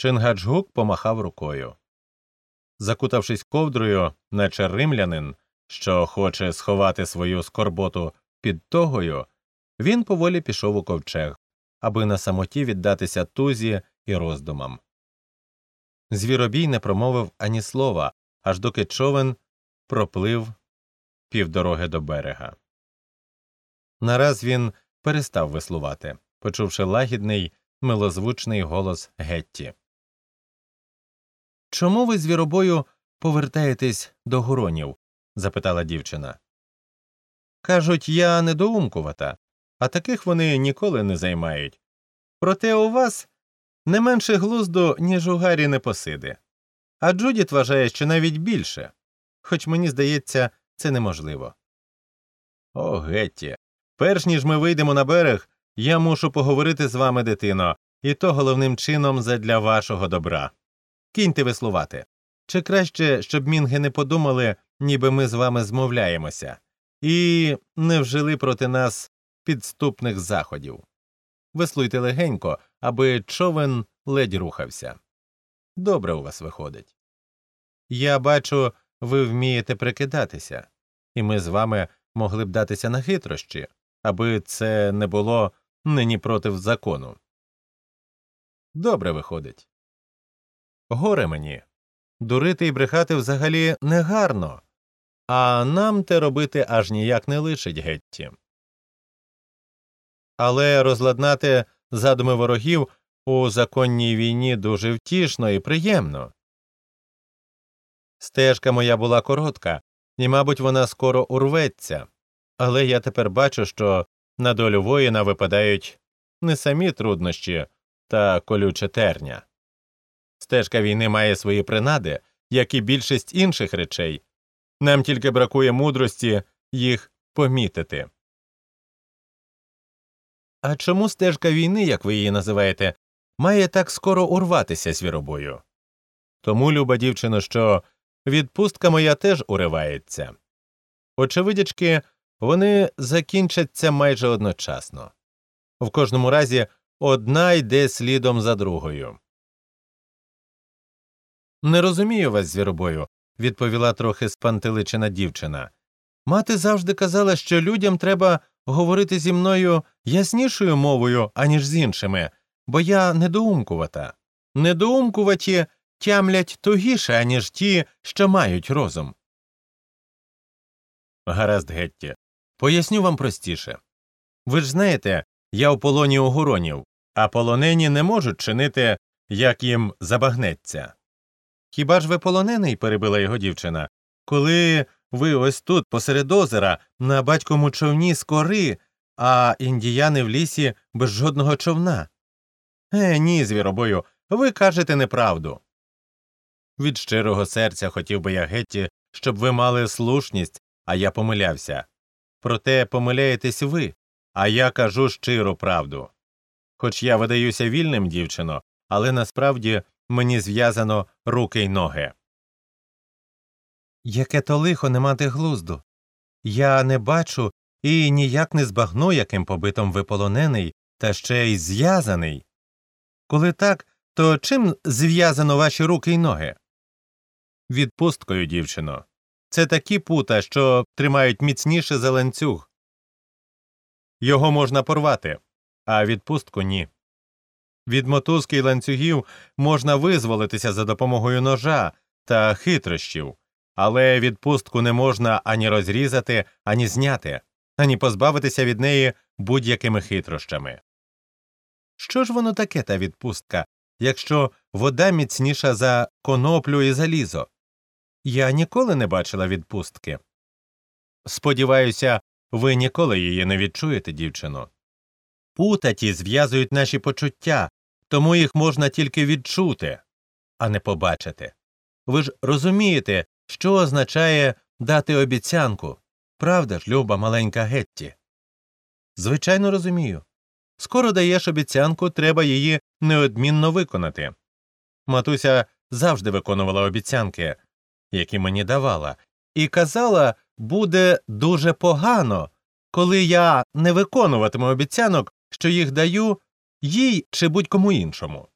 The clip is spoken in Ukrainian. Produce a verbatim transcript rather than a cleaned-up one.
Чингачгук помахав рукою. Закутавшись ковдрою, наче римлянин, що хоче сховати свою скорботу під тогою, він поволі пішов у ковчег, аби на самоті віддатися тузі і роздумам. Звіробій не промовив ані слова, аж доки човен проплив півдороги до берега. Нараз він перестав веслувати, почувши лагідний, милозвучний голос Гетті. «Чому ви, звіробою, повертаєтесь до гуронів?» – запитала дівчина. «Кажуть, я недоумкувата, а таких вони ніколи не займають. Проте у вас не менше глузду, ніж у Гаррі Непосиди. А Джудіт вважає, що навіть більше, хоч мені здається, це неможливо». «О, Гетті, перш ніж ми вийдемо на берег, я мушу поговорити з вами, дитино, і то головним чином задля вашого добра. Кіньте веслувати. Чи краще, щоб мінги не подумали, ніби ми з вами змовляємося, і не вжили проти нас підступних заходів. Веслуйте легенько, аби човен ледь рухався. Добре у вас виходить. Я бачу, ви вмієте прикидатися, і ми з вами могли б датися на хитрощі, аби це не було нині проти закону. Добре виходить. Горе мені. Дурити і брехати взагалі негарно, а нам те робити аж ніяк не лишить, Гетті. Але розладнати задуми ворогів у законній війні дуже втішно і приємно. Стежка моя була коротка, і, мабуть, вона скоро урветься, але я тепер бачу, що на долю воїна випадають не самі труднощі та колюче терня. Стежка війни має свої принади, як і більшість інших речей. Нам тільки бракує мудрості їх помітити. А чому стежка війни, як ви її називаєте, має так скоро урватися, звіробою? Тому, люба дівчино, що відпустка моя теж уривається. Очевидячки, вони закінчаться майже одночасно. В кожному разі, одна йде слідом за другою. «Не розумію вас, звіробою», – відповіла трохи спантеличена дівчина. «Мати завжди казала, що людям треба говорити зі мною яснішою мовою, аніж з іншими, бо я недоумкувата. Недоумкуваті тямлять тугіше, аніж ті, що мають розум». «Гаразд, Гетті, поясню вам простіше. Ви ж знаєте, я в полоні у гуронів, а полонені не можуть чинити, як їм забагнеться». «Хіба ж ви полонений?» – перебила його дівчина. «Коли ви ось тут, посеред озера, на батькому човні з кори, а індіяни в лісі без жодного човна?» «Е, ні, звіробою, ви кажете неправду». «Від щирого серця хотів би я, Гетті, щоб ви мали слушність, а я помилявся. Проте помиляєтесь ви, а я кажу щиру правду. Хоч я видаюся вільним, дівчино, але насправді мені зв'язано руки й ноги». «Яке то лихо не мати глузду. Я не бачу і ніяк не збагну, яким побитом ви полонений, та ще й зв'язаний. Коли так, то чим зв'язано ваші руки й ноги?» «Відпусткою, дівчино. Це такі пута, що тримають міцніше за ланцюг. Його можна порвати, а відпустку – ні. Від мотузки й ланцюгів можна визволитися за допомогою ножа та хитрощів, але відпустку не можна ані розрізати, ані зняти, ані позбавитися від неї будь-якими хитрощами». «Що ж воно таке, та відпустка, якщо вода міцніша за коноплю і залізо? Я ніколи не бачила відпустки». «Сподіваюся, ви ніколи її не відчуєте, дівчино. Пута ті зв'язують наші почуття, тому їх можна тільки відчути, а не побачити. Ви ж розумієте, що означає дати обіцянку, правда ж, люба маленька Гетті?» «Звичайно, розумію. Скоро даєш обіцянку, треба її неодмінно виконати. Матуся завжди виконувала обіцянки, які мені давала, і казала, буде дуже погано, коли я не виконуватиму обіцянок, що їх даю їй чи будь-кому іншому.